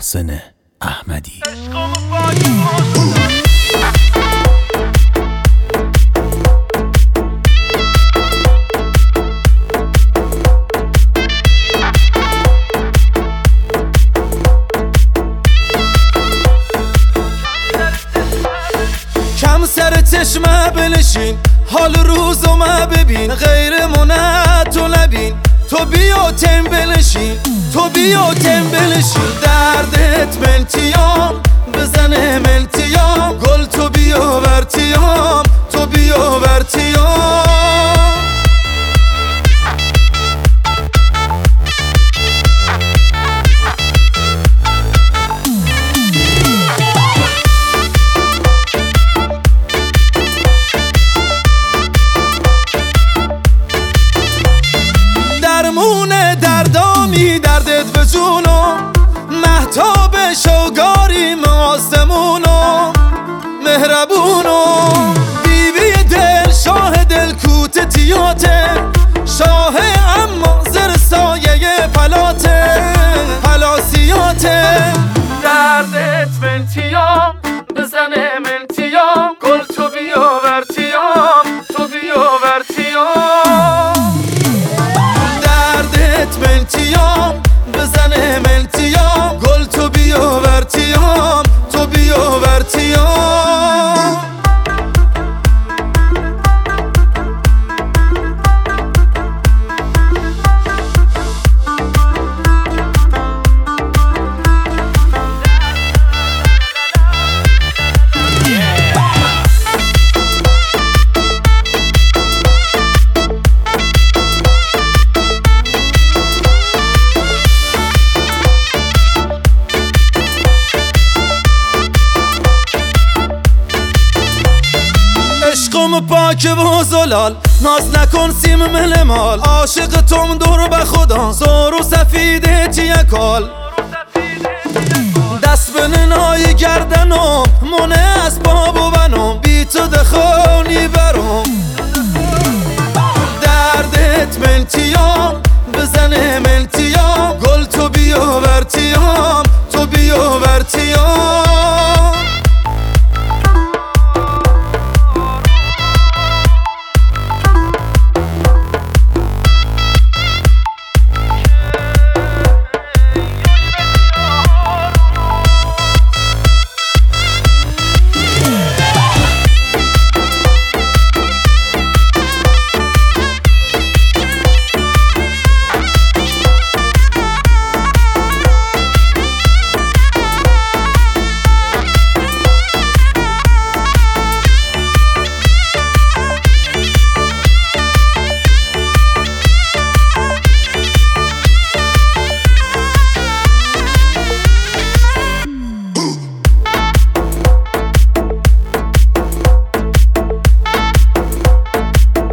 محسن احمدی. کم سر چشمه بنشین، حال روزو ما ببین، غیر منه تو نبین، تو بیا تنبلشین، تو بیا تنبلشین. دردت منتیام بزنه منتیام، گل تو بیا ورتیام، تو بیا ورتیام. درمون دردامی دردت به جونم، مهتاب شوگاریم آسمونم، مهربونم. بیبی دل شاه دل کوتتیاته، شاه اما زر سایه پلاته پلاسیاته. دردت منتیام بزنه منتیام، گل تو بیا ورتیام، تو بیا ورتیام. منتیام بزنه منتیام، گل تو بیا ورتیام، تو بیا ورتیام. عشقم پاک و زلال، ناز نکن سیم ملمال، عاشق توم دور به خدا، زور و سفیده تیه کال. دست به ننای گردنم، مونه اسباب و بنام، بی تو دخونی برام. دردت منتیام بزنه منتیام، گل تو بیا ورتیام، تو بیا ورتیام.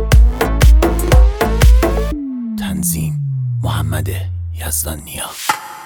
تنظیم محمد یزدانیا.